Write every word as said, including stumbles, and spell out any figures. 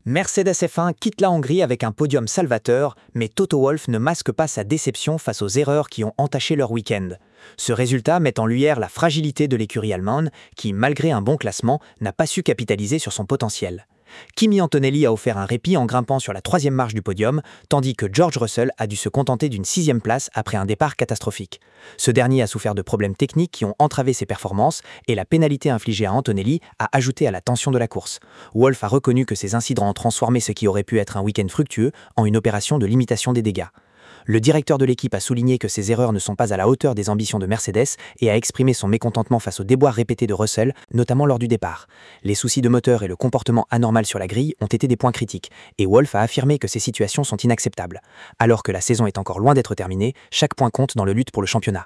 Mercedes F un quitte la Hongrie avec un podium salvateur, mais Toto Wolff ne masque pas sa déception face aux erreurs qui ont entaché leur week-end. Ce résultat met en lumière la fragilité de l'écurie allemande qui, malgré un bon classement, n'a pas su capitaliser sur son potentiel. Kimi Antonelli a offert un répit en grimpant sur la troisième marche du podium, tandis que George Russell a dû se contenter d'une sixième place après un départ catastrophique. Ce dernier a souffert de problèmes techniques qui ont entravé ses performances et la pénalité infligée à Antonelli a ajouté à la tension de la course. Wolff a reconnu que ces incidents ont transformé ce qui aurait pu être un week-end fructueux en une opération de limitation des dégâts. Le directeur de l'équipe a souligné que ces erreurs ne sont pas à la hauteur des ambitions de Mercedes et a exprimé son mécontentement face aux déboires répétés de Russell, notamment lors du départ. Les soucis de moteur et le comportement anormal sur la grille ont été des points critiques, et Wolff a affirmé que ces situations sont inacceptables. Alors que la saison est encore loin d'être terminée, chaque point compte dans le lutte pour le championnat.